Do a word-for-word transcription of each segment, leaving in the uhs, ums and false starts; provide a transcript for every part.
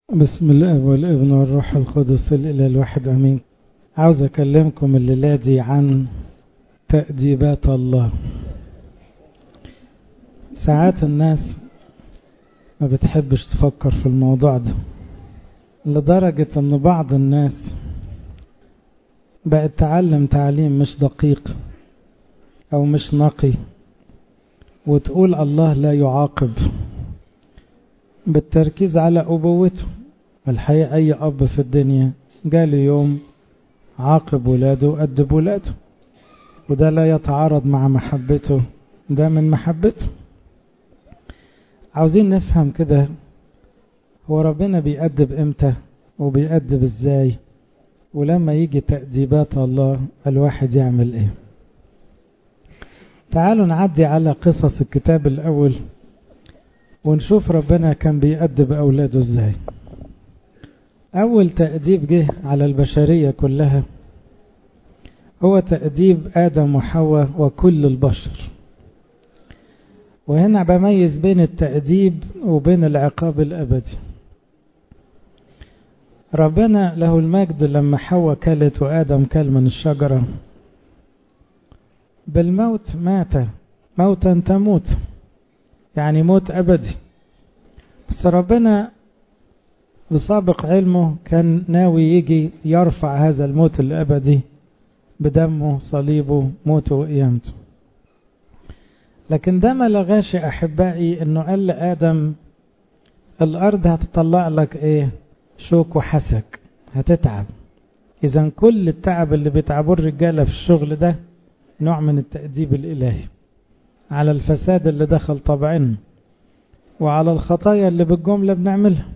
بسم الله والابن والروح القدس الإله الواحد أمين. عاوز أكلمكم الليلة دي عن تأديبات الله. ساعات الناس ما بتحبش تفكر في الموضوع ده، لدرجة أن بعض الناس بقت تعلم تعليم مش دقيق أو مش نقي، وتقول الله لا يعاقب بالتركيز على أبوته. الحقيقة أي أب في الدنيا قال يوم عاقب ولاده وأدب ولاده، وده لا يتعارض مع محبته، ده من محبته. عاوزين نفهم كده، هو ربنا بيأدب امتى وبيأدب ازاي، ولما يجي تأديبات الله الواحد يعمل ايه؟ تعالوا نعدي على قصص الكتاب الأول ونشوف ربنا كان بيأدب أولاده ازاي. أول تأديب جه على البشرية كلها هو تأديب آدم وحواء وكل البشر. وهنا بميز بين التأديب وبين العقاب الأبدي. ربنا له المجد لما حواء كلت وآدم كل من الشجرة بالموت مات موتا تموت، يعني موت أبدي. بس ربنا بسابق علمه كان ناوي يجي يرفع هذا الموت الأبدي بدمه صليبه موته وقيامته. لكن ده ما لغاش أحبائي انه قال لآدم الأرض هتطلع لك ايه؟ شوك وحسك، هتتعب. إذن كل التعب اللي بيتعبوا الرجالة في الشغل ده نوع من التأديب الإلهي على الفساد اللي دخل طبعنا وعلى الخطايا اللي بالجملة بنعملها.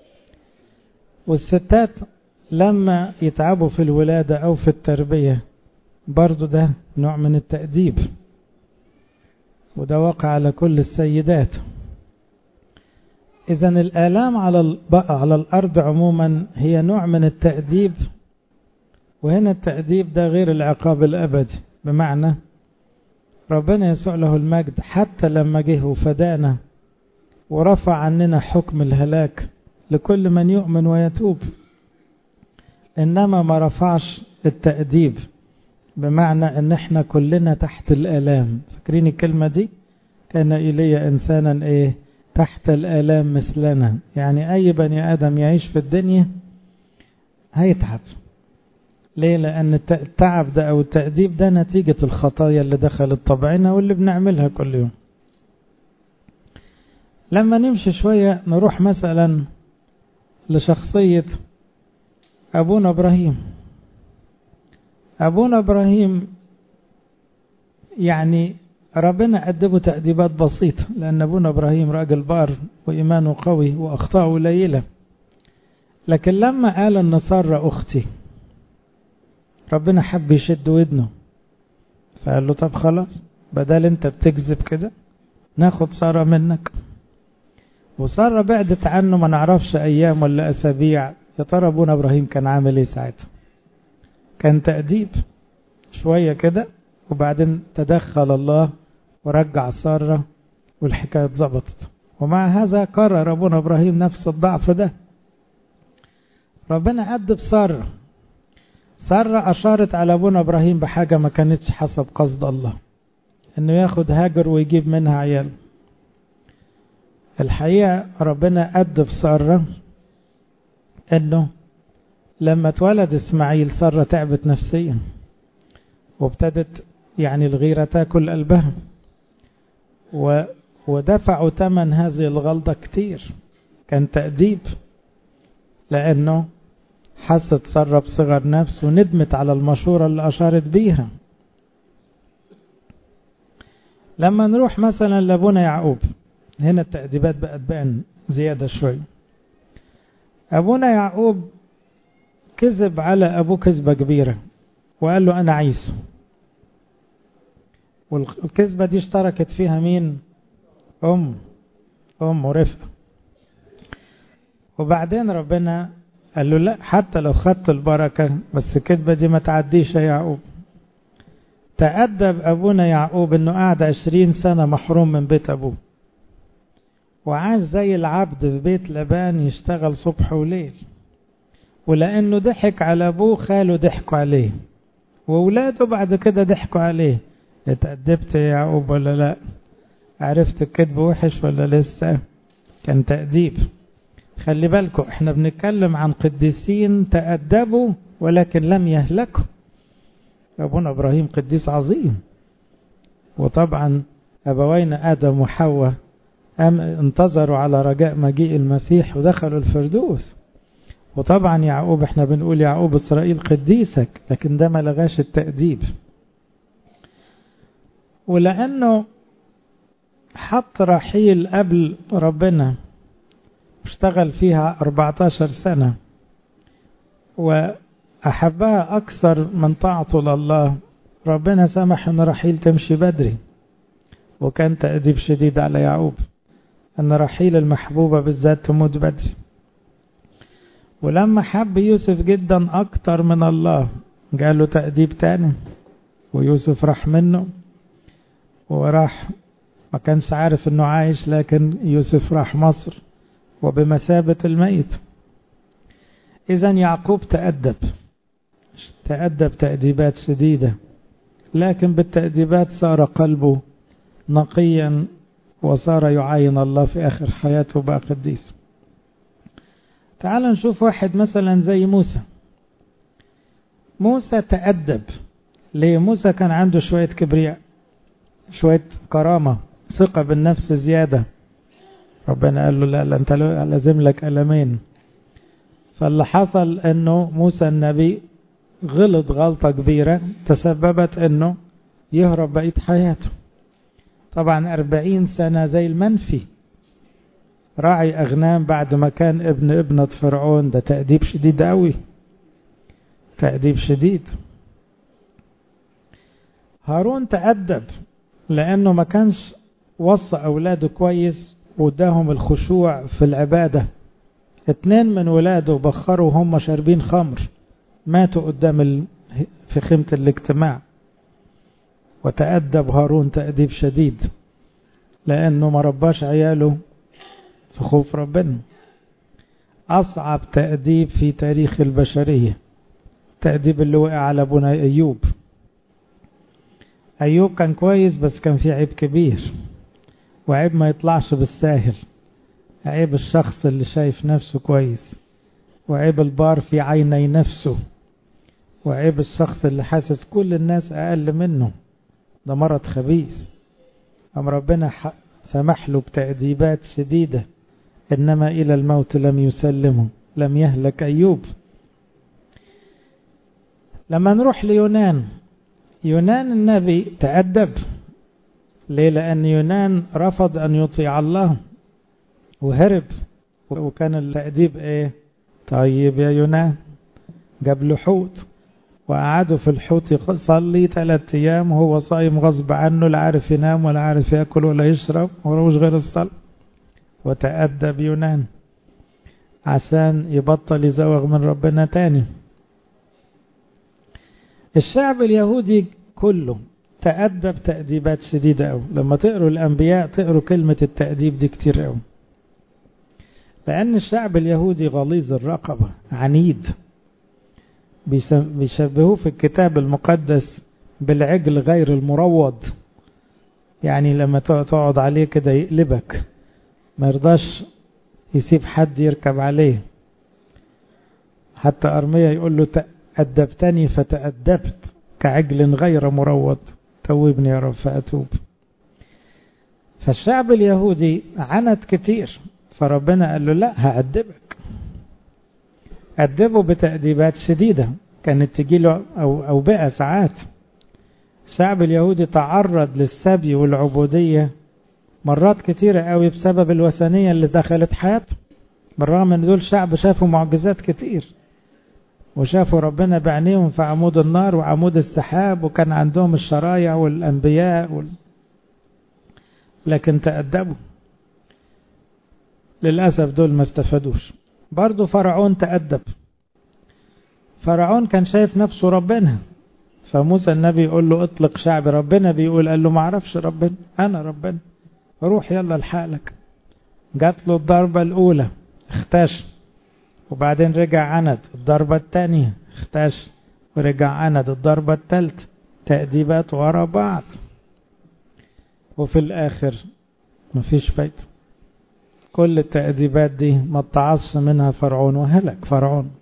والستات لما يتعبوا في الولادة أو في التربية برضو ده نوع من التأديب، وده واقع على كل السيدات. إذن الآلام على على الأرض عموما هي نوع من التأديب، وهنا التأديب ده غير العقاب الأبدي. بمعنى ربنا يسوع له المجد حتى لما جه وفدانا ورفع عننا حكم الهلاك لكل من يؤمن ويتوب، إنما ما رفعش التأديب، بمعنى ان احنا كلنا تحت الآلام. فاكرين الكلمة دي؟ كان إلي إنسانا ايه؟ تحت الآلام مثلنا. يعني أي بني آدم يعيش في الدنيا هيتعب. ليه؟ لأن التعب ده أو التأديب ده نتيجة الخطايا اللي دخلت طبعنا واللي بنعملها كل يوم. لما نمشي شوية نروح مثلا لشخصية أبونا إبراهيم. أبونا إبراهيم يعني ربنا أدبه تأديبات بسيطة، لأن أبونا إبراهيم راجل بار وإيمانه قوي وأخطاءه قليلة. لكن لما قال أن سارة أختي ربنا حب يشد ودنه، فقال له طب خلاص، بدل أنت بتكذب كده ناخد سارة منك. وسارة بعدت عنه ما نعرفش أيام ولا أسابيع. يا ترى أبونا إبراهيم كان عامل إيه ساعتها؟ كان تأديب شوية كده، وبعدين تدخل الله ورجع سارة والحكاية اتظبطت. ومع هذا قرر أبونا إبراهيم نفس الضعف ده. ربنا أدب سارة. سارة أشارت على أبونا إبراهيم بحاجة ما كانتش حسب قصد الله، إنه ياخد هاجر ويجيب منها عيال. الحقيقة ربنا أدب سارة إنه لما اتولد إسماعيل سارة تعبت نفسيا، وابتدت يعني الغيرة تاكل قلبها، و ودفعوا ثمن هذه الغلطة كتير. كان تأديب، لأنه حست سارة بصغر نفس وندمت على المشورة اللي أشارت بيها. لما نروح مثلا لأبونا يعقوب، هنا التأديبات بقت بان زيادة شوي. أبونا يعقوب كذب على أبوه كذبة كبيرة وقال له أنا عيسو، والكذبة دي اشتركت فيها مين؟ أم أم ورفقة. وبعدين ربنا قال له لا، حتى لو خدت البركة بس الكذبة دي ما تعديش يا يعقوب. تأدب أبونا يعقوب أنه قعد عشرين سنة محروم من بيت أبوه، وعاش زي العبد في بيت لبان يشتغل صبح وليل، ولأنه ضحك على أبوه خاله ضحكوا عليه، وولاده بعد كده ضحكوا عليه. اتأدبت يا يعقوب ولا لا؟ عرفت الكذب وحش ولا لسه؟ كان تأديب. خلي بالكم احنا بنتكلم عن قديسين تأدبوا ولكن لم يهلكوا. أبونا إبراهيم قديس عظيم، وطبعا أبوينا آدم وحواء انتظروا على رجاء مجيء المسيح ودخلوا الفردوس. وطبعا يعقوب احنا بنقول يعقوب إسرائيل قديسك، لكن ده ما لغاش التأديب. ولأنه حط رحيل قبل ربنا اشتغل فيها أربعة عشر سنة وأحبها أكثر من طاعته لله، ربنا سمح أن رحيل تمشي بدري، وكان تأديب شديد على يعقوب أن رحيل المحبوبة بالذات تموت بدري. ولما حب يوسف جدا أكتر من الله قال له تأديب تاني، ويوسف راح منه وراح، ما كانش عارف أنه عايش، لكن يوسف راح مصر وبمثابة الميت. إذن يعقوب تأدب تأدب تأديبات شديدة، لكن بالتأديبات صار قلبه نقيا وصار يعاين الله في آخر حياته بقى قديس. تعال نشوف واحد مثلا زي موسى. موسى تأدب ليه؟ موسى كان عنده شوية كبرياء، شوية كرامة، ثقة بالنفس زيادة. ربنا قال له لا, لا انت لازم لك ألمين. فاللي حصل انه موسى النبي غلط غلطة كبيرة تسببت انه يهرب بقية حياته. طبعا أربعين سنة زي المنفي، راعي أغنام بعد ما كان ابن ابنة فرعون. ده تأديب شديد قوي، تأديب شديد. هارون تأدب لأنه ما كانش وصى أولاده كويس واداهم الخشوع في العبادة. اتنين من ولاده بخروا هم شاربين خمر، ماتوا قدام ال... في خيمة الاجتماع. وتأدب هارون تأديب شديد لأنه ما رباش عياله في خوف ربنا. أصعب تأديب في تاريخ البشرية تأديب اللي وقع على ابونا أيوب. أيوب كان كويس بس كان فيه عيب كبير، وعيب ما يطلعش بالساهل. عيب الشخص اللي شايف نفسه كويس، وعيب البار في عيني نفسه، وعيب الشخص اللي حاسس كل الناس أقل منه. ده مرض خبيث. أم ربنا سمح له بتأديبات شديدة، إنما إلى الموت لم يسلمه، لم يهلك أيوب. لما نروح ليونان، يونان النبي تأدب ليه؟ لأن يونان رفض أن يطيع الله وهرب. وكان التأديب إيه؟ طيب يا يونان، جاب له حوت وقعدوا في الحوت يصلي ثلاث أيام وهو صايم غصب عنه، لا عارف ينام ولا عارف يأكل ولا يشرب، وروش غير الصلاة. وتأدب يونان عشان يبطل يزوغ من ربنا تاني. الشعب اليهودي كله تأدب تأديبات شديدة أوي. لما تقروا الأنبياء تقروا كلمة التأديب دي كتير أوي، لأن الشعب اليهودي غليظ الرقبة، عنيد. بيشبهوه في الكتاب المقدس بالعجل غير المروض، يعني لما تقعد عليه كده يقلبك، ما يرضاش يسيب حد يركب عليه. حتى أرميا يقول له تأدبتني فتأدبت كعجل غير مروض، توبني يا رب فأتوب. فالشعب اليهودي عند كتير، فربنا قال له لا هأدبك. أدبه بتأديبات شديدة كانت تجيله أو, أو بقى ساعات. الشعب اليهودي تعرض للسبي والعبودية مرات كتيرة قوي بسبب الوثنية اللي دخلت حياته، بالرغم ان دول شعب شافوا معجزات كتير وشافوا ربنا بعينيهم في عمود النار وعمود السحاب، وكان عندهم الشرايع والأنبياء وال... لكن تأدبوا. للأسف دول ما استفادوش. برضو فرعون تأدب. فرعون كان شايف نفسه ربنا، فموسى النبي يقول له اطلق شعب. ربنا بيقول قال له ما عرفش ربنا، أنا ربنا، روح يلا لحالك. جات له الضربة الأولى اختش، وبعدين رجع عند الضربة الثانية اختش، ورجع عند الضربة الثالثة. تأديبات ورا بعض، وفي الآخر مفيش فايدة. كل التأديبات دي ما اتعظش منها فرعون وهلك فرعون.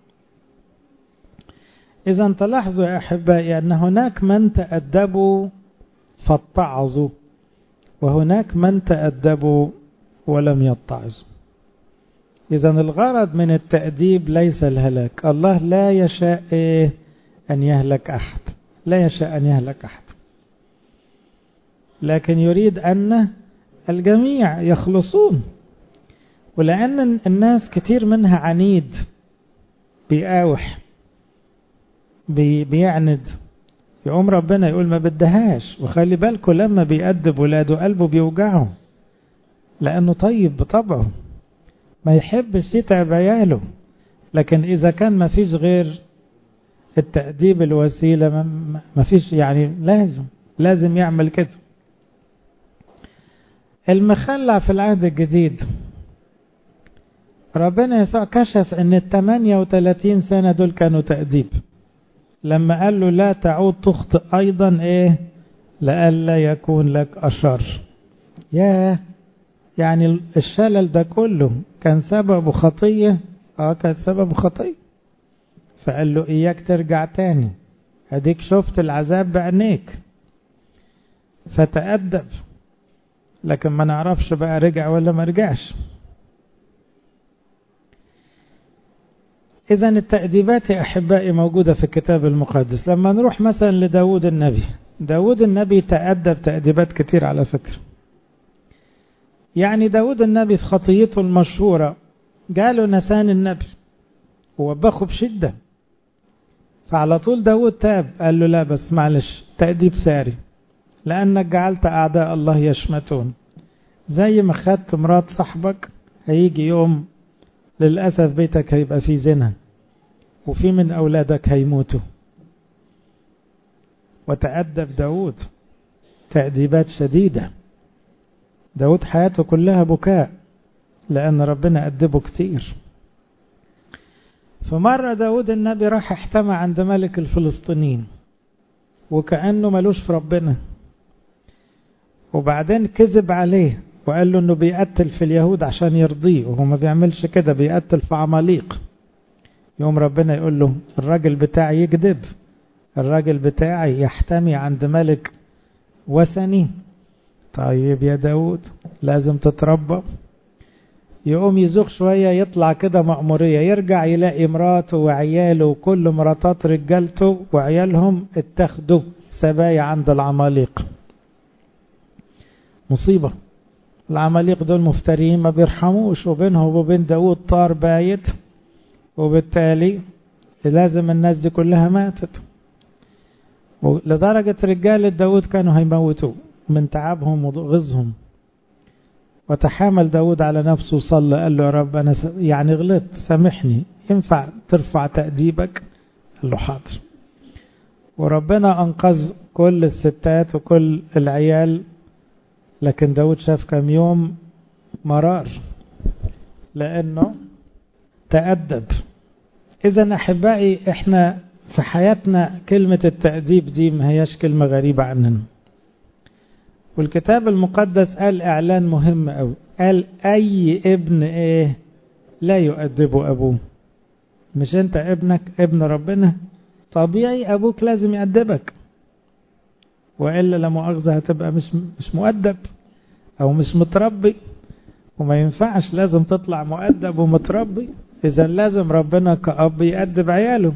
إذا تلاحظوا يا أحبائي أن هناك من تأدبوا فاتعظوا، وهناك من تأدبوا ولم يتعظوا. إذا الغرض من التأديب ليس الهلاك. الله لا يشاء أن يهلك أحد، لا يشاء أن يهلك أحد، لكن يريد أن الجميع يخلصون. ولأن الناس كتير منها عنيد، بيقاوح، بي بيعند، يقوم ربنا يقول ما بدهاش. وخلي بالكم لما بيأدب ولاده قلبه بيوجعه، لأنه طيب بطبعه ما يحبش يتعب عياله. لكن إذا كان ما فيش غير التأديب الوسيلة، ما فيش يعني لازم لازم يعمل كده. المخلع في العهد الجديد ربنا يسوع كشف ان الثمانية وثلاثين سنة دول كانوا تأديب، لما قال له لا تعود تخطئ ايضا ايه لألا يكون لك اشر. ياه، يعني الشلل ده كله كان سببه خطية. اه كان سببه خطية. فقال له اياك ترجع تاني، اديك شفت العذاب بعينيك، فتأدب. لكن ما نعرفش بقى رجع ولا ما رجعش. إذن التأديبات يا أحبائي موجودة في الكتاب المقدس. لما نروح مثلا لداود النبي، داود النبي تأدب تأديبات كتير على فكرة. يعني داود النبي في خطيته المشهورة جاله نسان النبي ووبخه بشدة، فعلى طول داود تاب، قال له لا بس معلش تأديب ساري، لأنك جعلت أعداء الله يشمتون. زي ما خدت مرات صاحبك، هيجي يوم للأسف بيتك هيبقى فيه زنا، وفي من أولادك هيموتوا. وتأدب داود تأديبات شديدة. داود حياته كلها بكاء، لأن ربنا أدبه كتير. فمرة داود النبي راح احتمى عند ملك الفلسطينيين، وكأنه ملوش في ربنا، وبعدين كذب عليه وقال له انه بيقتل في اليهود عشان يرضيه، وهو ما بيعملش كده، بيقتل في عماليق. يوم ربنا يقول له الراجل بتاعي يكذب، الراجل بتاعي يحتمي عند ملك وثني. طيب يا داود لازم تتربى. يقوم يزوغ شوية، يطلع كده مأمورية، يرجع يلاقي مراته وعياله وكل مراتات رجالته وعيالهم اتخذوا سبايا عند العماليق. مصيبة. العماليق دول مفترين ما بيرحموش، وبينهم وبين داود طار بايت، وبالتالي لازم الناس دي كلها ماتت. لدرجة رجال داود كانوا هيموتوه من تعبهم وغزهم. وتحامل داود على نفسه وصلى، قال له يا رب أنا يعني غلطت سامحني، ينفع ترفع تأديبك؟ قال له حاضر. وربنا أنقذ كل الستات وكل العيال. لكن داود شاف كم يوم مرار لأنه تأدب. إذن أحبائي إحنا في حياتنا كلمة التأديب دي ما هياش كلمة غريبة عننا. والكتاب المقدس قال إعلان مهم أوي، قال أي ابن إيه لا يؤدبه أبوه. مش أنت ابنك ابن ربنا، طبيعي أبوك لازم يأدبك، وإلا لا مؤاخذة هتبقى مش مش مؤدب أو مش متربي، وما ينفعش، لازم تطلع مؤدب ومتربي. إذا لازم ربنا كأب يأدب عياله.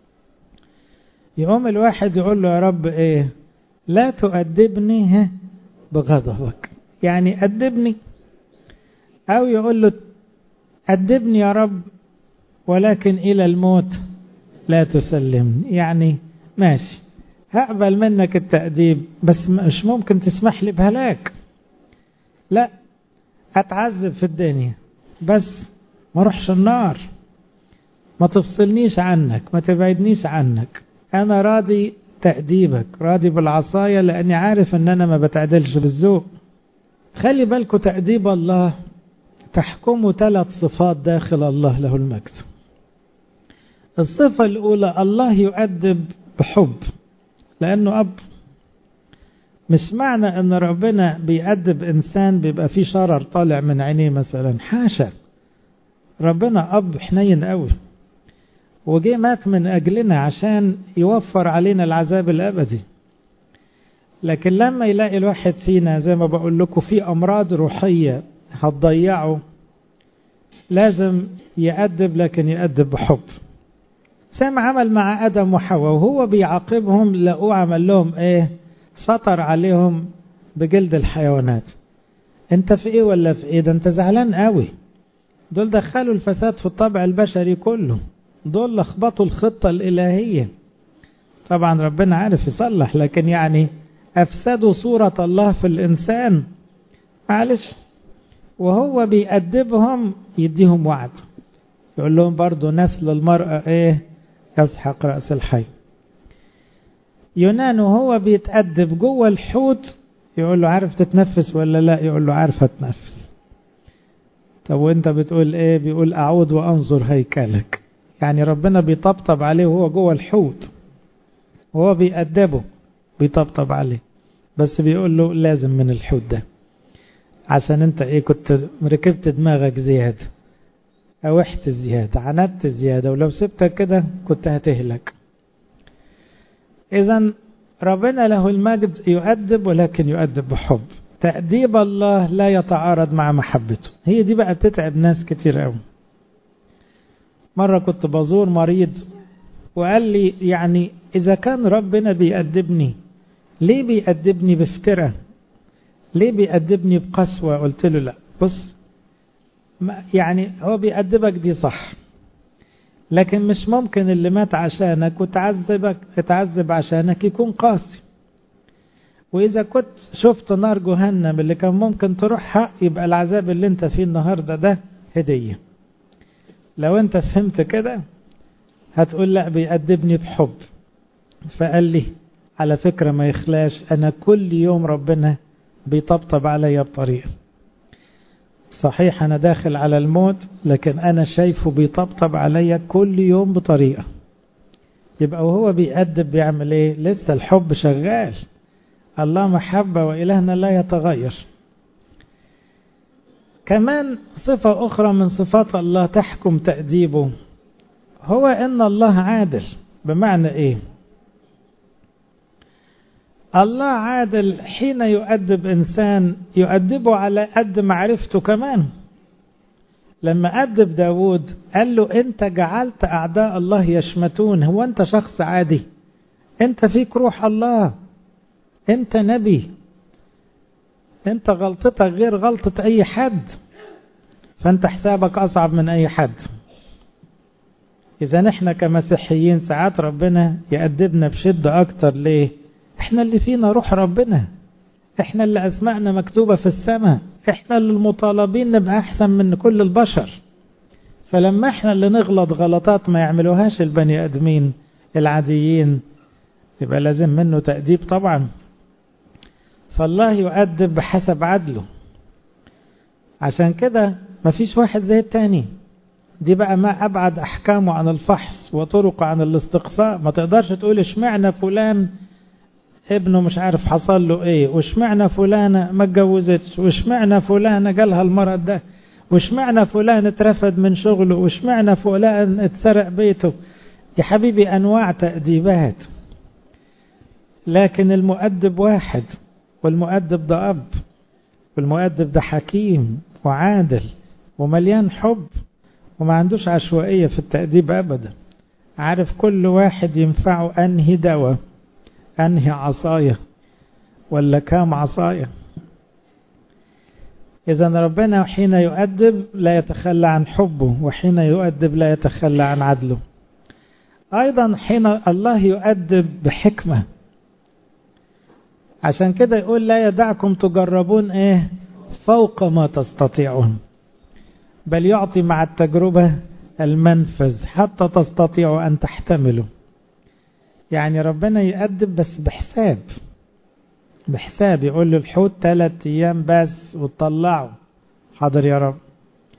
يقوم الواحد يقول له يا رب إيه لا تؤدبني بغضبك، يعني أدبني، أو يقول له أدبني يا رب ولكن إلى الموت لا تسلمني، يعني ماشي هقبل منك التأديب بس مش ممكن تسمح لي بهلاك. لا، أتعذب في الدنيا بس ما روحش النار، ما تفصلنيش عنك، ما تبعدنيش عنك. أنا راضي تأديبك، راضي بالعصاية، لأني عارف أن أنا ما بتعدلش بالذوق. خلي بالكوا تأديب الله تحكم ثلاث صفات داخل الله له المجد. الصفة الأولى الله يؤدب بحب لأنه أب. مش معنى أن ربنا بيأدب إنسان بيبقى فيه شرر طالع من عينيه مثلا، حاشا، ربنا أب حنين قوي وجي مات من أجلنا عشان يوفر علينا العذاب الأبدي. لكن لما يلاقي الواحد فينا زي ما بقول لكم في أمراض روحية هتضيعه، لازم يأدب، لكن يأدب بحب. سمع عمل مع آدم وحواء وهو بيعاقبهم لقوه عمل لهم ايه؟ سطر عليهم بجلد الحيوانات. انت في ايه ولا في ايه؟ ده انت زعلان قوي. دول دخلوا الفساد في الطبع البشري كله، دول لخبطوا الخطة الإلهية. طبعا ربنا عارف يصلح، لكن يعني أفسدوا صورة الله في الإنسان. معلش، وهو بيأدبهم يديهم وعد، يقول لهم برضو نسل المرأة ايه؟ يسحق رأس الحي. يونان وهو بيتأدب جوه الحوت يقول له عارف تتنفس ولا لا؟ يقول له عارف اتنفس. طب وانت بتقول ايه؟ بيقول اعود وانظر هيكلك. يعني ربنا بيطبطب عليه وهو جوه الحوت، وهو بيأدبه بيطبطب عليه، بس بيقول له لازم من الحوت ده عشان انت ايه؟ كنت مركبت دماغك زيادة، اوحت زيادة، عندت زيادة، ولو سبتك كده كنت هتهلك. اذا ربنا له المجد يؤدب، ولكن يؤدب بحب. تأديب الله لا يتعارض مع محبته. هي دي بقى بتتعب ناس كتير قوي. مرة كنت بزور مريض وقال لي يعني إذا كان ربنا بيأدبني ليه بيأدبني بافتراء؟ ليه بيأدبني بقسوة؟ قلت له لا، بص، يعني هو بيأدبك دي صح، لكن مش ممكن اللي مات عشانك وتعذبك اتعذب عشانك يكون قاسي. وإذا كنت شفت نار جهنم اللي كان ممكن تروحها، يبقى العذاب اللي انت فيه النهاردة ده هدية. لو انت فهمت كده هتقول لا، بيأدبني بحب. فقال لي على فكرة ما يخلاش، أنا كل يوم ربنا بيطبطب عليا بطريقة. صحيح أنا داخل على الموت، لكن أنا شايفه بيطبطب عليا كل يوم بطريقة. يبقى وهو بيأدب بيعمل ايه؟ لسه الحب شغال. الله محبة وإلهنا لا يتغير. كمان صفة أخرى من صفات الله تحكم تأديبه، هو إن الله عادل. بمعنى إيه؟ الله عادل حين يؤدب إنسان يؤدبه على قد معرفته. كمان لما أدب داود قال له أنت جعلت أعداء الله يشمتون. هو أنت شخص عادي؟ أنت فيك روح الله، أنت نبي، أنت غلطتك غير غلطة أي حد، فأنت حسابك أصعب من أي حد. إذا نحن كمسيحيين ساعات ربنا يأدبنا بشدة أكتر. ليه؟ إحنا اللي فينا روح ربنا، إحنا اللي أسمائنا مكتوبة في السماء، إحنا اللي المطالبين نبقى أحسن من كل البشر. فلما إحنا اللي نغلط غلطات ما يعملوهاش البني آدمين العاديين، يبقى لازم منه تأديب طبعا. فالله يؤدب بحسب عدله. عشان كده مفيش واحد زي التاني. دي بقى ما أبعد أحكامه عن الفحص وطرق عن الاستقصاء. ما تقدرش تقول اشمعنى فلان ابنه مش عارف حصل له ايه، واشمعنى فلانة ما اتجوزتش، واشمعنى فلانة جالها المرض ده، واشمعنى فلان اترفد من شغله، واشمعنى فلان اتسرق بيته. يا حبيبي أنواع تأديبات، لكن المؤدب واحد، والمؤدب ده أب، والمؤدب ده حكيم وعادل ومليان حب، وما عندوش عشوائية في التأديب أبدا. عارف كل واحد ينفعه أنهي دواء، أنهي عصاية، ولا كام عصاية. إذا ربنا حين يؤدب لا يتخلى عن حبه، وحين يؤدب لا يتخلى عن عدله. أيضا حين الله يؤدب بحكمة. عشان كده يقول لا يدعكم تجربون إيه فوق ما تستطيعون، بل يعطي مع التجربة المنفذ حتى تستطيعوا أن تحتملوا. يعني ربنا يؤدب بس بحساب، بحساب. يقول له الحوت ثلاث أيام بس وتطلعه، حاضر يا رب.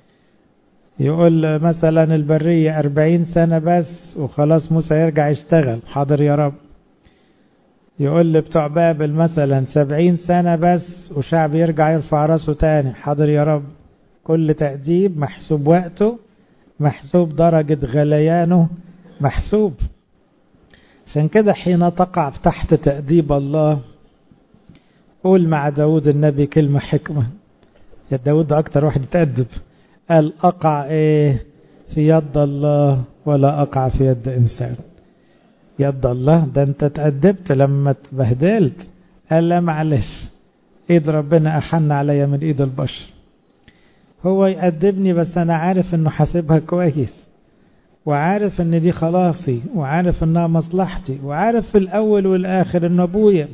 يقول مثلا البرية أربعين سنة بس وخلاص موسى يرجع يشتغل، حاضر يا رب. يقول لبتوع بابل مثلا سبعين سنة بس وشعب يرجع يرفع راسه تاني، حاضر يا رب. كل تأديب محسوب وقته، محسوب درجة غليانه، محسوب. عشان كده حين تقع تحت تأديب الله، قول مع داود النبي كلمة حكمة. يا داود ده أكتر واحد يتأدب، قال أقع إيه في يد الله ولا أقع في يد إنسان. يد الله ده أنت تأدبت لما تبهدلت، قال لا معلش، إيد ربنا أحن عليا من إيد البشر. هو يأدبني بس أنا عارف إنه حاسبها كويس، وعارف إن دي خلاصي، وعارف إنها مصلحتي، وعارف في الأول والآخر إنه أبويا.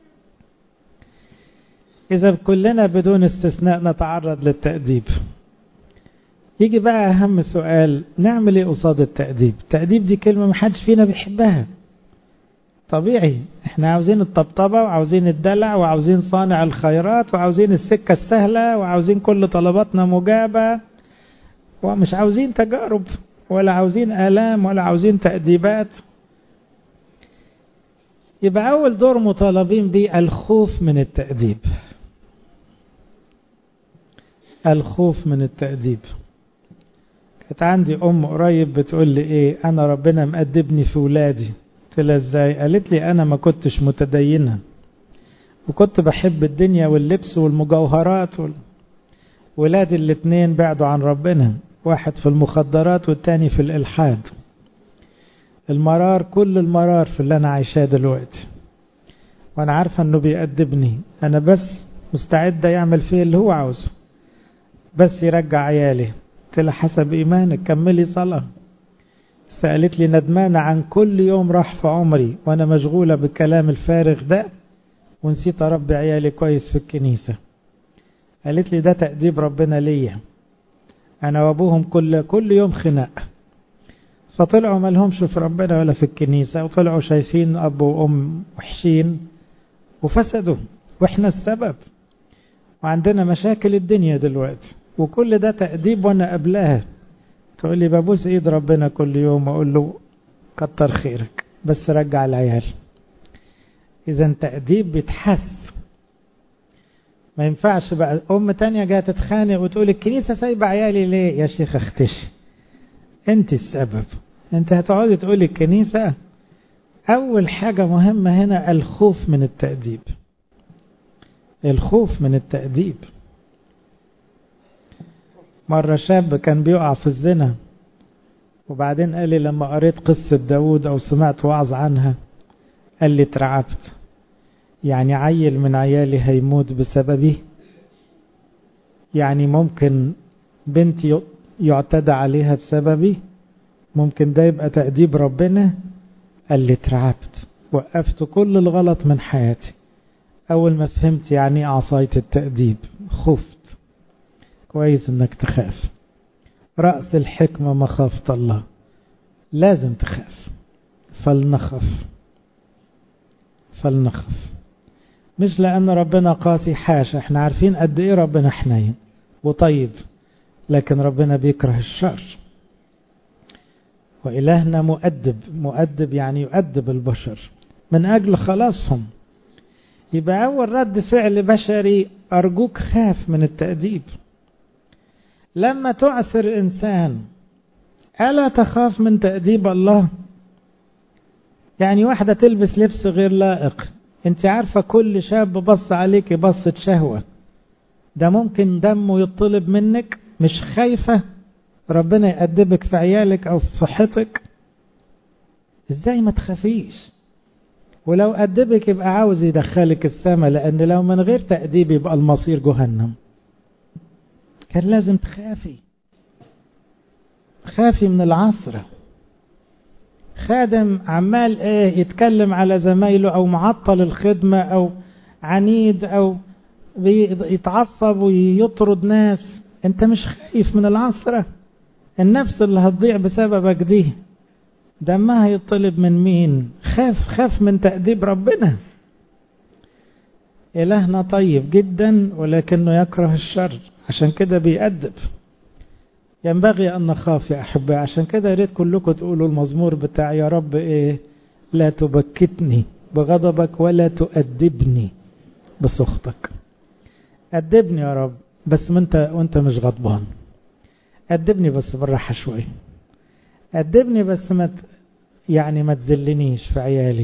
إذا كلنا بدون استثناء نتعرض للتأديب. يجي بقى أهم سؤال، نعمل إيه قصاد التأديب؟ التأديب دي كلمة محدش فينا بيحبها، طبيعي. احنا عاوزين الطبطبة وعاوزين الدلع وعاوزين صانع الخيرات وعاوزين السكة السهلة وعاوزين كل طلباتنا مجابة، ومش عاوزين تجارب ولا عاوزين آلام ولا عاوزين تأديبات. يبقى أول دور مطالبين به الخوف من التأديب. الخوف من التأديب. كانت عندي أم قريب بتقول لي إيه، أنا ربنا مأدبني في ولادي. قلت لها إزاي؟ قالت لي أنا ما كنتش متدينة وكنت بحب الدنيا واللبس والمجوهرات وال... ولادي الاتنين بعدوا عن ربنا، واحد في المخدرات والتاني في الإلحاد. المرار كل المرار في اللي أنا عايشاه دلوقتي، وأنا عارفة أنه بيأدبني، أنا بس مستعدة يعمل فيه اللي هو عاوزه بس يرجع عيالي. قلت لها حسب إيمانك كملي صلاة. فقالت لي ندمانة عن كل يوم راح في عمري وأنا مشغولة بالكلام الفارغ ده ونسيت أربي عيالي كويس في الكنيسة. قالت لي ده تأديب ربنا ليا، أنا وأبوهم كل كل يوم خناق، فطلعوا ما لهمش في ربنا ولا في الكنيسة، وطلعوا شايفين أب وأم وحشين وفسدوا، وإحنا السبب، وعندنا مشاكل الدنيا دلوقتي، وكل ده تأديب وأنا قبلها. تقول لي ببوس إيد ربنا كل يوم وأقول له كتر خيرك بس رجع العيال. إذا تأديب بيتحس. ما ينفعش بقى أم تانية جاء تتخانق وتقول الكنيسة سايبة عيالي ليه؟ يا شيخ اختشي، انت السبب. انت هتقعدي تقولي الكنيسة؟ أول حاجة مهمة هنا الخوف من التأديب. الخوف من التأديب. مرة شاب كان بيقع في الزنا، وبعدين قال لي لما قريت قصة داود أو سمعت وعظ عنها قال لي اترعبت، يعني عيل من عيالي هيموت بسببي؟ يعني ممكن بنتي يعتدى عليها بسببي؟ ممكن ده يبقى تأديب ربنا؟ قال لي اترعبت، وقفت كل الغلط من حياتي أول ما فهمت يعني عصاية التأديب. خفت. كويس انك تخاف. رأس الحكمة مخافة الله، لازم تخاف. فلنخف فلنخف. مش لأن ربنا قاسي، حاشا، احنا عارفين قد ايه ربنا حنين وطيب، لكن ربنا بيكره الشر، وإلهنا مؤدب. مؤدب يعني يؤدب البشر من أجل خلاصهم. يبقى أول رد فعل بشري أرجوك خاف من التأديب. لما تعثر إنسان ألا تخاف من تأديب الله؟ يعني واحدة تلبس لبس غير لائق، انت عارفة كل شاب بص عليك بصة شهوة، ده ممكن دمه يطلب منك، مش خايفة ربنا يأدبك في عيالك أو في صحتك؟ ازاي ما تخافيش؟ ولو أدبك يبقى عاوز يدخلك السماء، لأن لو من غير تأديب يبقى المصير جهنم. كان لازم تخافي. خافي من العصر. خادم عمال ايه يتكلم على زمايله او معطل الخدمة او عنيد او يتعصب ويطرد ناس، انت مش خايف من العصرة؟ النفس اللي هتضيع بسببك دي دمها يطلب من مين؟ خاف. خاف من تأديب ربنا. إلهنا طيب جدا ولكنه يكره الشر، عشان كده بيأدب. ينبغي أن نخاف يا أحبائي. عشان كده ياريت كلكم تقولوا المزمور بتاع يا رب إيه، لا تبكتني بغضبك ولا تؤدبني بسخطك. أدبني يا رب بس ما انت وانت مش غضبان، أدبني بس بالراحة شوية، أدبني بس ما يعني ما تذلنيش في عيالي.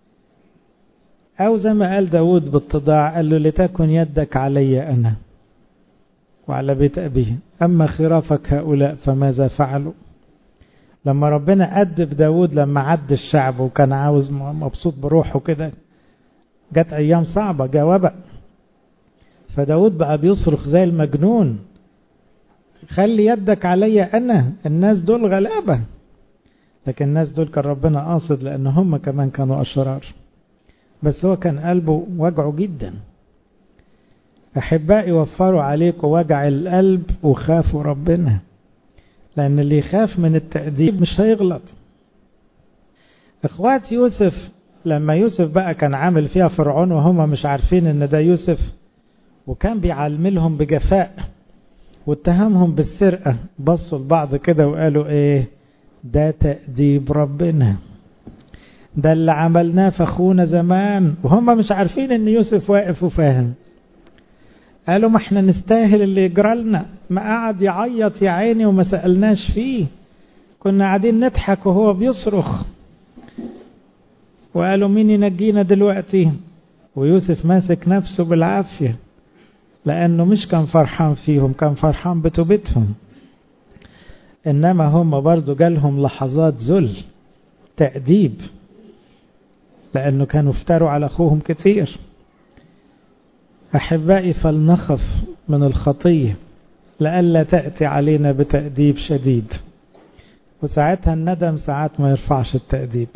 أو زي ما قال داود بالتضاع، قال له لتكن يدك علي أنا وعلى بيت أبيه، أما خرافك هؤلاء فماذا فعلوا. لما ربنا أدب داود لما عد الشعب وكان عاوز مبسوط بروحه كده، جت أيام صعبة جوابا، فداود بقى بيصرخ زي المجنون، خلي يدك علي أنا، الناس دول غلابة. لكن الناس دول كان ربنا قاصد لأن هم كمان كانوا أشرار، بس هو كان قلبه وجعه جدا. أحبائي وفروا عليكم وجع القلب وخافوا ربنا، لأن اللي يخاف من التأديب مش هيغلط. إخوات يوسف لما يوسف بقى كان عامل فيها فرعون وهم مش عارفين إن ده يوسف، وكان بيعلملهم بجفاء واتهمهم بالسرقة، بصوا لبعض كده وقالوا إيه، ده تأديب ربنا، ده اللي عملناه في أخونا زمان، وهم مش عارفين إن يوسف واقف وفاهم. قالوا ما احنا نستاهل اللي يجرى لنا، ما قعد يعيط يا عيني وما سألناش فيه، كنا قاعدين نضحك وهو بيصرخ. وقالوا مين ينجينا دلوقتي، ويوسف ماسك نفسه بالعافية لأنه مش كان فرحان فيهم، كان فرحان بتوبتهم. إنما هم برضو جالهم لحظات ذل تأديب، لأنه كانوا افتروا على أخوهم كتير. أحبائي فلنخف من الخطية لألا تأتي علينا بتأديب شديد، وساعتها الندم ساعات ما يرفعش التأديب.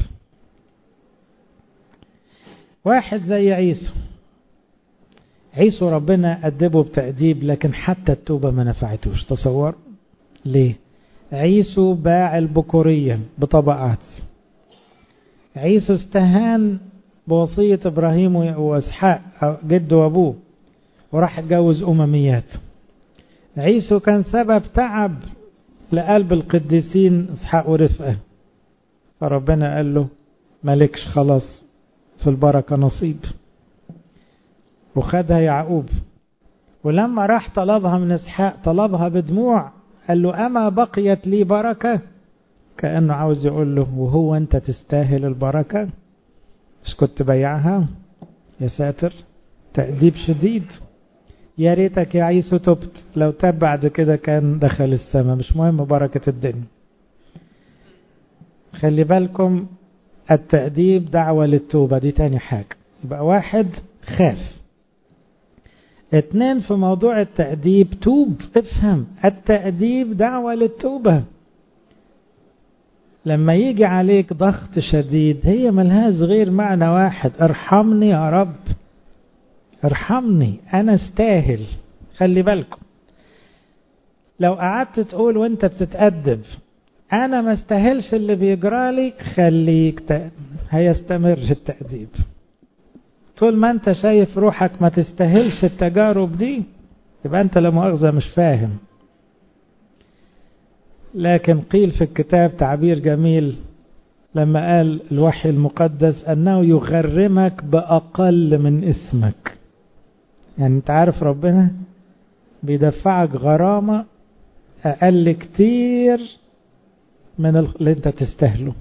واحد زي عيسو، عيسو ربنا أدبه بتأديب لكن حتى التوبة ما نفعتوش. تصور ليه؟ عيسو باع البكورية بطبقات، عيسو استهان بوصية إبراهيم وإسحاق جده وأبوه وراح اتجوز أمميات. عيسو كان سبب تعب لقلب القديسين إسحاق ورفقة، فربنا قال له مالكش خلاص في البركة نصيب، وخدها يعقوب. ولما راح طلبها من إسحاق طلبها بدموع، قال له أما بقيت لي بركة، كأنه عاوز يقول له وهو أنت تستاهل البركة، مش كنت بيعها يا ساتر. تأديب شديد. يا ريتك يا عيسو تبت، لو تاب بعد كده كان دخل السماء، مش مهم بركة الدنيا. خلي بالكم التأديب دعوة للتوبة، دي تاني حاجة. يبقى واحد خاف. اتنين في موضوع التأديب توب، افهم التأديب دعوة للتوبة. لما يجي عليك ضغط شديد هي ملهاش غير معنى واحد، ارحمني يا رب، ارحمني أنا استاهل. خلي بالكم لو قعدت تقول وانت بتتأدب أنا ما استاهلش اللي بيجرالي، خليك ت... هيستمر التأديب. طول ما انت شايف روحك ما تستاهلش التجارب دي، يبقى انت لا مؤاخذة مش فاهم. لكن قيل في الكتاب تعبير جميل لما قال الوحي المقدس أنه يغرمك بأقل من اسمك. يعني انت عارف ربنا بيدفعك غرامة أقل كتير من اللي انت تستاهله.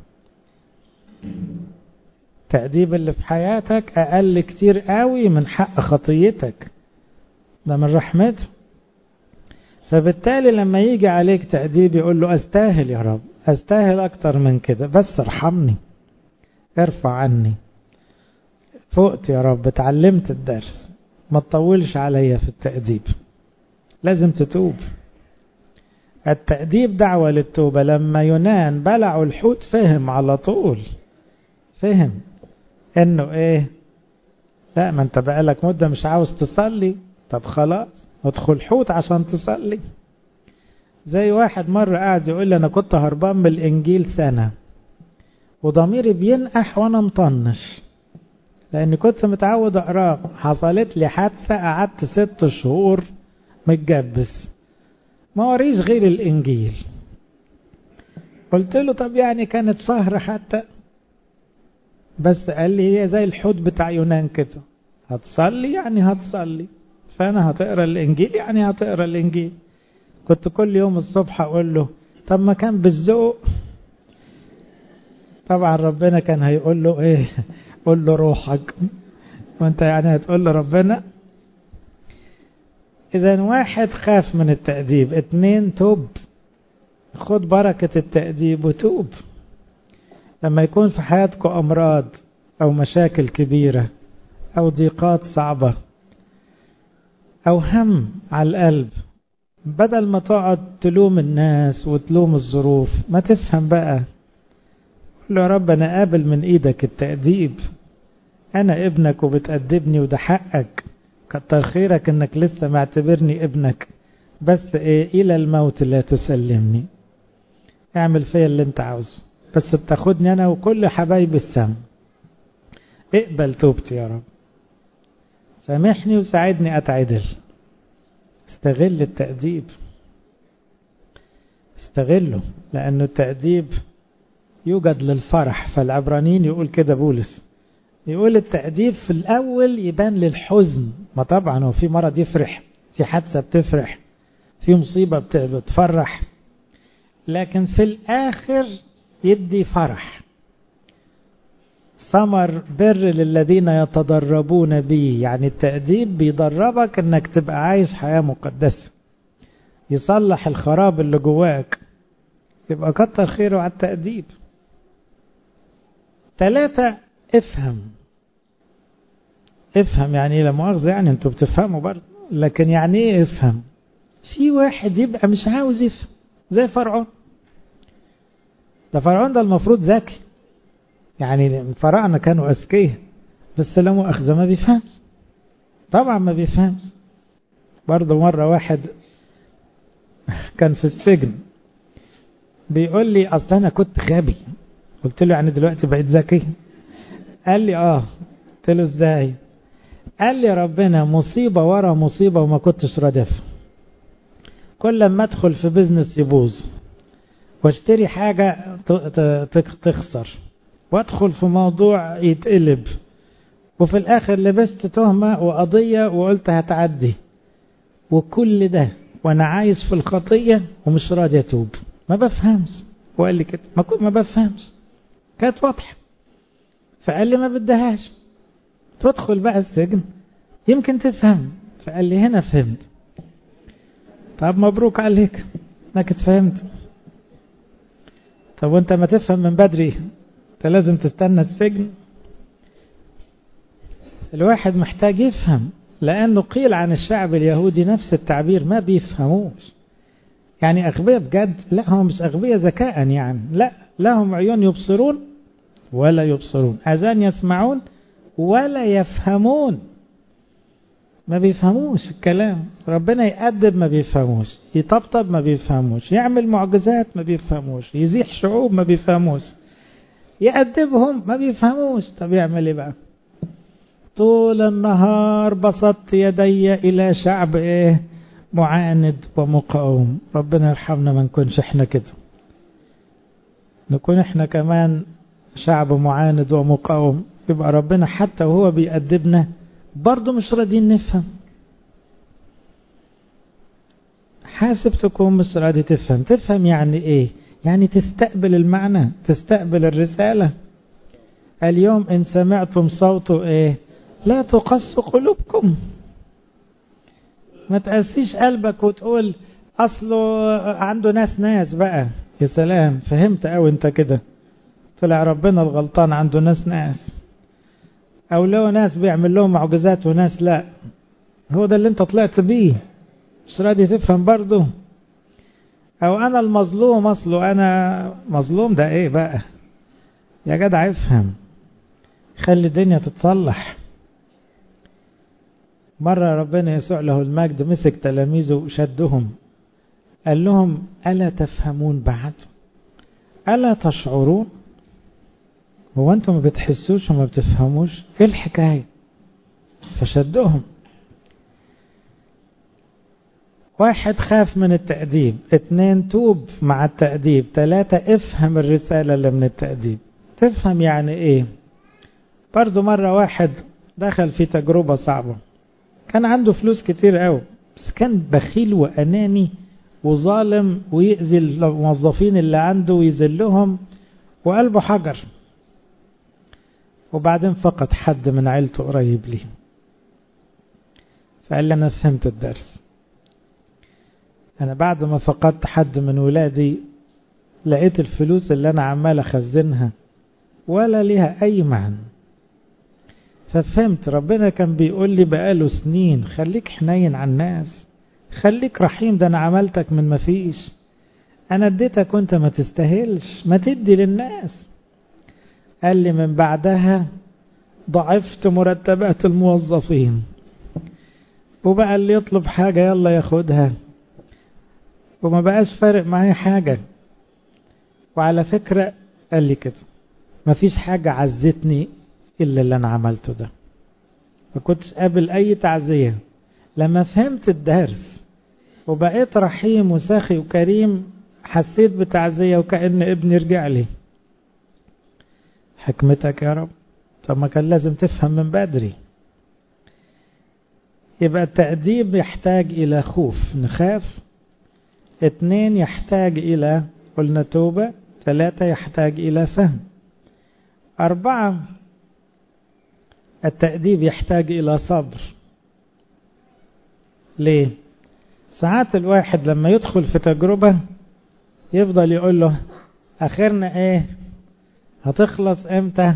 تأديب اللي في حياتك أقل كتير قوي من حق خطيتك، ده من رحمته. فبالتالي لما يجي عليك تأديب يقول له أستاهل يا رب، أستاهل أكتر من كده، بس ارحمني، ارفع عني، فقت يا رب، اتعلمت الدرس، ما تطولش عليا في التأديب، لازم تتوب. التأديب دعوة للتوبة. لما يونان بلعوا الحوت فهم على طول، فهم انه ايه، لا ما انت بقالك مدة مش عاوز تصلي، طب خلاص ادخل حوت عشان تصلي. زي واحد مرة قاعد يقول لي انا كنت هربان من الانجيل سنة وضميري بينقح وانا مطنش لاني كنت متعود اقراه، حصلت لي حادثة قعدت ست شهور متجبس، ما وريش غير الإنجيل. قلت له طب يعني كانت سهرة حتى، بس قال لي هي زي الحوت بتاع يونان كده، هتصلي يعني هتصلي، فأنا هتقرأ الإنجيل يعني هتقرأ الإنجيل. كنت كل يوم الصبح أقول له طب ما كان بالذوق. طبعا ربنا كان هيقول له ايه، قول له روحك، وانت يعني هتقول له ربنا. اذا واحد خاف من التأديب، اتنين توب، خد بركة التأديب وتوب. لما يكون في حياتكم أمراض أو مشاكل كبيرة أو ضيقات صعبة أو هم على القلب، بدل ما تقعد تلوم الناس وتلوم الظروف، ما تفهم بقى، قل له يا رب أنا قابل من إيدك التأديب، أنا ابنك وبتأدبني وده حقك، كتر خيرك إنك لسه معتبرني ابنك، بس إيه إلى الموت لا تسلمني، اعمل فيا اللي انت عاوزه، بس بتاخدني أنا وكل حبايب السم، اقبل توبتي يا رب، سامحني وساعدني أتعدل. استغل التأديب، استغله، لأنه التأديب يوجد للفرح. فالعبرانيين يقول كده بولس، يقول التأديب في الأول يبان للحزن، ما طبعا هو في مرض يفرح، في حادثة بتفرح، في مصيبة بتفرح، لكن في الآخر يدي فرح. ثمر بر للذين يتدربون به، يعني التأديب بيدربك انك تبقى عايش حياة مقدسة، يصلح الخراب اللي جواك، يبقى كتر خيره على التأديب. ثلاثة، افهم. افهم يعني لا مؤاخذة، يعني انتوا بتفهموا برضه، لكن يعني ايه افهم؟ في واحد يبقى مش عاوز يفهم، زي فرعون. ده فرعون ده المفروض ذكي، يعني الفراعنة كانوا أذكياء، بس لا مؤاخذة ما بيفهمش، طبعا ما بيفهمش. برضه مرة واحد كان في السجن بيقول لي أصل أنا كنت غبي، قلت له يعني دلوقتي بقيت ذكي؟ قال لي آه. قلت له إزاي؟ قال لي ربنا مصيبة ورا مصيبة وما كنتش راضي أفهم، كل لما أدخل في بيزنس يبوظ، واشتري حاجة تخسر، وادخل في موضوع يتقلب، وفي الآخر لبست تهمة وقضية وقلت هتعدي، وكل ده وانا عايز في الخطية ومش راضي اتوب، ما بفهمش. وقال لي كده، ما كنت ما بفهمش، كانت واضحة. فقال لي ما بدهاش، تدخل بقى السجن يمكن تفهم. فقال لي هنا فهمت. طب مبروك عليك انك اتفهمت. طب وانت ما تفهم من بدري، انت لازم تستنى السجن؟ الواحد محتاج يفهم، لأنه قيل عن الشعب اليهودي نفس التعبير، ما بيفهموش. يعني أغبياء بجد؟ لا، هم مش أغبياء ذكاء يعني، لا، لهم عيون يبصرون ولا يبصرون، آذان يسمعون ولا يفهمون. ما بيفهموش الكلام. ربنا يأدب ما بيفهموش، يطبطب ما بيفهموش، يعمل معجزات ما بيفهموش، يزيح شعوب ما بيفهموش، يأدبهم ما بيفهموش. طب يعمل ايه بقى؟ طول النهار بسطت يدي إلى شعب إيه؟ معاند ومقاوم. ربنا يرحمنا ما نكونش احنا كده، نكون احنا كمان شعب معاند ومقاوم، يبقى ربنا حتى وهو بيأدبنا برضو مش راضيين نفهم. حاسب تكون مش راضي تفهم. تفهم يعني ايه؟ يعني تستقبل المعنى، تستقبل الرسالة. اليوم إن سمعتم صوته ايه؟ لا تقص قلوبكم. ما تقسيش قلبك وتقول اصله عنده ناس ناس بقى. يا سلام، فهمت اوي انت كده، طلع ربنا الغلطان، عنده ناس ناس، او له ناس بيعمل لهم معجزات وناس لا. هو ده اللي انت طلعت بيه؟ مش راضي تفهم برضه؟ او انا المظلوم، اصله انا مظلوم، ده ايه بقى يا جدع؟ افهم، خلي الدنيا تتصلح. مرة ربنا يسوع له المجد مسك تلاميذه وشدهم، قال لهم ألا تفهمون بعد؟ ألا تشعرون؟ هو أنتم ما بتحسوش وما بتفهموش؟ إيه الحكاية؟ فشدهم. واحد خاف من التأديب، اتنين توب مع التأديب، تلاتة افهم الرسالة اللي من التأديب. تفهم يعني ايه؟ برضو مرة واحد دخل في تجربة صعبة، كان عنده فلوس كتير قوي بس كان بخيل وأناني وظالم ويأذي الموظفين اللي عنده ويذلهم وقلبه حجر. وبعدين فقد حد من عيلته قريب ليه، فقال لي أنا فهمت الدرس. أنا بعد ما فقدت حد من ولادي لقيت الفلوس اللي أنا عمال أخزنها ولا ليها أي معنى. ففهمت ربنا كان بيقول لي بقاله سنين خليك حنين على الناس، خليك رحيم، ده أنا عملتك من ما فيش، أنا اديتك وانت ما تستاهلش، ما تدي للناس. قال لي من بعدها ضعفت مرتبات الموظفين، وبقى اللي يطلب حاجة يلا ياخدها، وما بقاش فارق معايا حاجة. وعلى فكرة قال لي كده ما فيش حاجة عزتني إلا اللي أنا عملته ده، ما كنتش قابل أي تعزية. لما فهمت الدرس وبقيت رحيم وساخي وكريم حسيت بتعزية وكأن ابني رجع لي. حكمتك يا رب. طب ما كان لازم تفهم من بدري. يبقى التأديب يحتاج إلى خوف، نخاف. اتنين يحتاج إلى قلنا توبة. ثلاثة يحتاج إلى فهم. أربعة التأديب يحتاج إلى صبر. ليه؟ ساعات الواحد لما يدخل في تجربة يفضل يقول له آخرنا إيه؟ هتخلص إمتى؟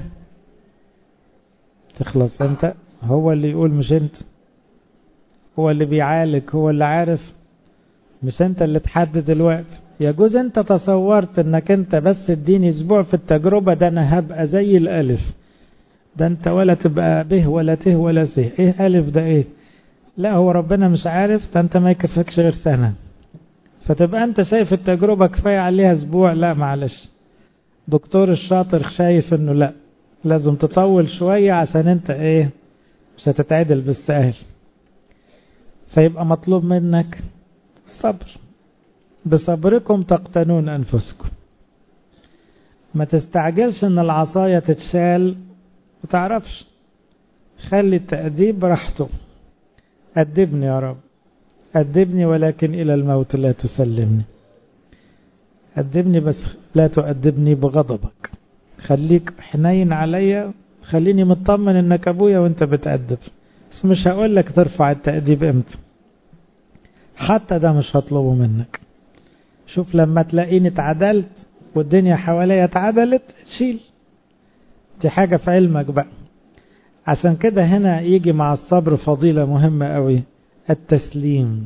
تخلص إمتى؟ هو اللي يقول مش أنت، هو اللي بيعالج، هو اللي عارف، مش أنت اللي تحدد الوقت. يجوز أنت تصورت أنك أنت بس اديني أسبوع في التجربة ده أنا هبقى زي الألف، ده أنت ولا تبقى به ولا ته ولا سه، إيه ألف ده إيه؟ لا هو ربنا مش عارف، ده أنت ما يكفكش غير سنة، فتبقى أنت شايف التجربة كفاية عليها أسبوع. لا معلش، دكتور الشاطر شايف أنه لا لازم تطول شوية عشان أنت إيه مش هتتعدل بالسهل. فيبقى مطلوب منك صبر. بصبركم تقتنون أنفسكم. ما تستعجلش أن العصاية تتشال وتعرفش. خلي التأديب براحته. أدبني يا رب، أدبني ولكن إلى الموت لا تسلمني. أدبني بس لا تؤدبني بغضبك. خليك حنين عليا، خليني مطمن أنك أبويا وأنت بتأدب، بس مش هقول لك ترفع التأديب إمتى، حتى ده مش هطلبه منك. شوف لما تلاقيني اتعدلت والدنيا حواليا اتعدلت شيل، دي حاجة في علمك بقى. عشان كده هنا يجي مع الصبر فضيلة مهمة قوي، التسليم.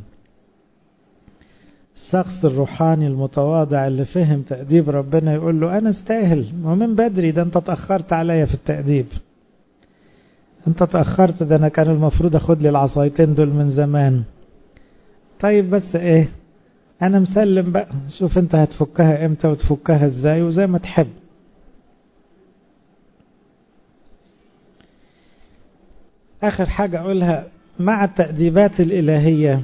الشخص الروحاني المتواضع اللي فهم تأديب ربنا يقول له أنا استاهل، ومن بدري، ده أنت تأخرت عليا في التأديب، أنت تأخرت، ده أنا كان المفروض أخد لي العصايتين دول من زمان. طيب بس إيه، أنا مسلم بقى، شوف أنت هتفكها إمتى وتفكها إزاي وزي ما تحب. آخر حاجة أقولها مع التأديبات الإلهية،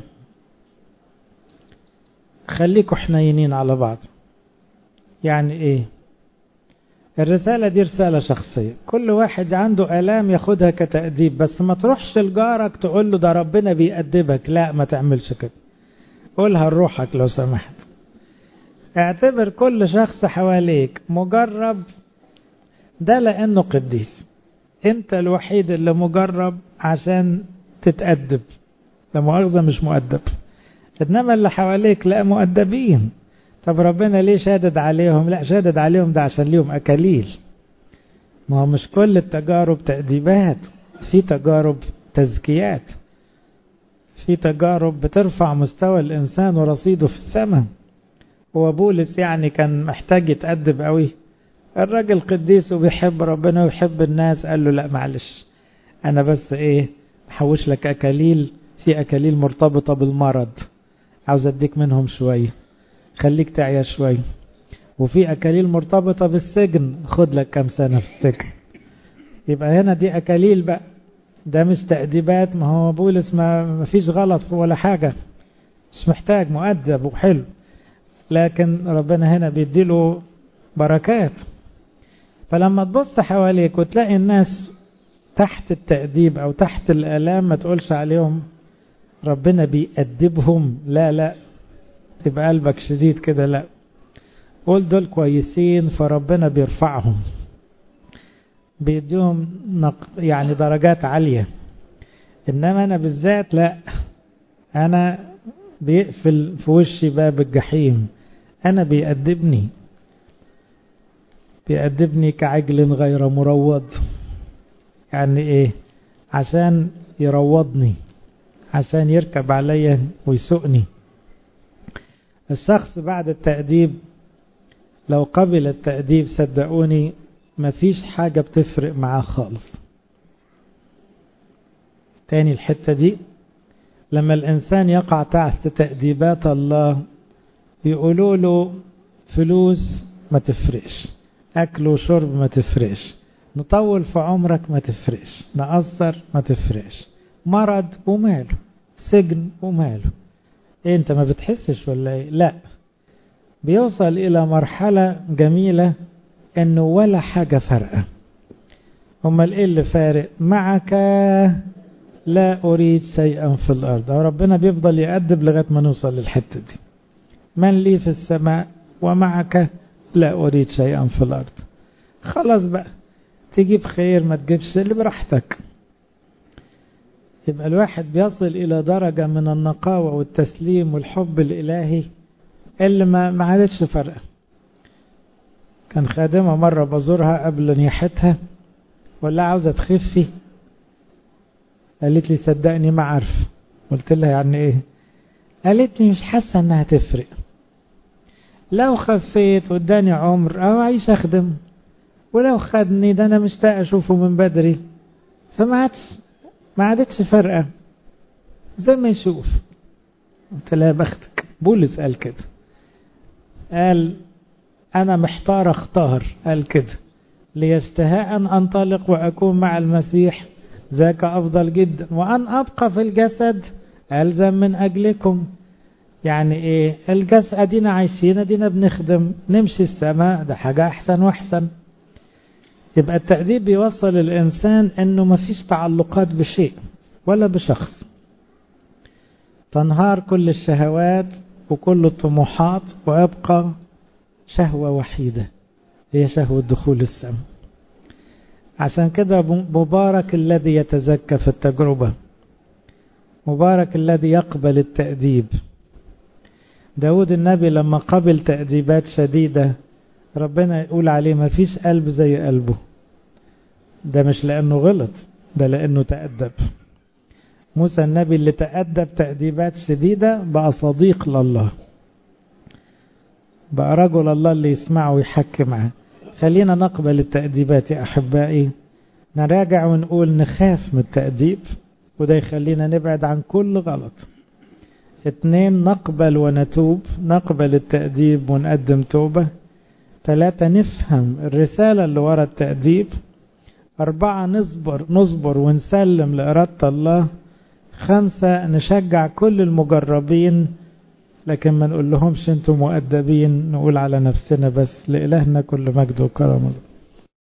خليكوا حنينين على بعض. يعني إيه؟ الرسالة دي رسالة شخصية، كل واحد عنده آلام ياخدها كتأديب، بس ما تروحش لجارك تقول له ده ربنا بيأدبك، لا ما تعملش كده، قولها لروحك لو سمحت. اعتبر كل شخص حواليك مجرب، ده لأنه قديس، انت الوحيد اللي مجرب عشان تتأدب، لا مؤاخذة مش مؤدب، انما اللي حواليك لا مؤدبين. طب ربنا ليه شادد عليهم؟ لا شادد عليهم ده عشان ليهم أكاليل. ما هو مش كل التجارب تأديبات، في تجارب تزكيات، في تجارب بترفع مستوى الإنسان ورصيده في السماء. هو بولس يعني كان محتاج يتأدب قوي؟ الراجل قديس وبيحب ربنا ويحب الناس، قال له لا معلش أنا بس إيه محوش لك أكاليل، في أكاليل مرتبطة بالمرض عاوز أديك منهم شوية، خليك تعيا شوية، وفي أكاليل مرتبطة بالسجن، خد لك كام سنة في السجن. يبقى هنا دي أكاليل بقى، ده مش تأديبات. ما هو بولس ما فيش غلط ولا حاجة، مش محتاج، مؤدب وحلو، لكن ربنا هنا بيديله بركات. فلما تبص حواليك وتلاقي الناس تحت التأديب أو تحت الآلام، ما تقولش عليهم ربنا بيأدبهم، لا لا، تبقى قلبك شديد كده، لا، قول دول كويسين فربنا بيرفعهم، بيديهم يعني درجات عالية. إنما أنا بالذات لا، أنا بيقفل في وشي باب الجحيم، أنا بيأدبني بيأدبني كعجل غير مروض. يعني إيه؟ عشان يروضني، عشان يركب عليا ويسوقني. الشخص بعد التأديب لو قبل التأديب صدقوني مفيش حاجة بتفرق معاه خالص. تاني الحتة دي، لما الإنسان يقع تحت تأديبات الله يقولوا له فلوس ما تفرقش، أكل وشرب ما تفرقش، نطول في عمرك ما تفرقش، نقصر ما تفرقش، مرض وماله، سجن وماله، إيه أنت ما بتحسش ولا إيه؟ لا، بيوصل إلى مرحلة جميلة إنه ولا حاجة فرقة. أمال إيه اللي فارق؟ معك لا أريد شيئا في الأرض. ربنا بيفضل يأدب لغاية ما نوصل للحتة دي، من لي في السماء ومعك لا أريد شيئا في الأرض. خلاص بقى، تجيب خير ما تجيبش اللي براحتك. يبقى الواحد بيصل إلى درجة من النقاوة والتسليم والحب الإلهي اللي ما ما عادتش فرقة. كان خادمة مرة بزورها قبل نياحتها، ولا عاوزة تخفي، قالت لي صدقني ما عارف. قلت لها يعني ايه؟ قالت لي مش حاسة انها تفرق، لو خفيت واداني عمر او عايش اخدم، ولو خدني ده انا مشتاق اشوفه من بدري، فما عادش ما عادتش فرقة زي ما يشوف. قلت لها بختك، بولس قال كده، قال انا محتار اختار، قال كده ليستهاء ان انطلق واكون مع المسيح ذاك افضل جدا، وان ابقى في الجسد الزم من اجلكم. يعني ايه؟ الجسد ادينا عايشين، ادينا بنخدم، نمشي السماء، ده حاجة احسن واحسن. يبقى التأديب بيوصل الانسان انه مفيش تعلقات بشيء ولا بشخص، تنهار كل الشهوات وكل الطموحات، ويبقى شهوة وحيدة هي شهوة دخول السماء. عشان كده مبارك الذي يتزكى في التجربة، مبارك الذي يقبل التأديب. داود النبي لما قبل تأديبات شديدة ربنا يقول عليه ما فيش قلب زي قلبه. ده مش لأنه غلط، ده لأنه تأدب. موسى النبي اللي تأدب تأديبات شديدة بقى صديق لله، بقى رجل الله اللي يسمعه ويحكي معه. خلينا نقبل التأديبات يا أحبائي، نراجع ونقول نخاف من التأديب، وده يخلينا نبعد عن كل غلط. اتنين، نقبل ونتوب، نقبل التأديب ونقدم توبة. ثلاثة، نفهم الرسالة اللي وراء التأديب. أربعة، نصبر نصبر ونسلم لإرادة الله. خمسة، نشجع كل المجربين لكن ما نقول لهمش انتم مؤدبين، نقول على نفسنا بس. لإلهنا كل مجد وكرم.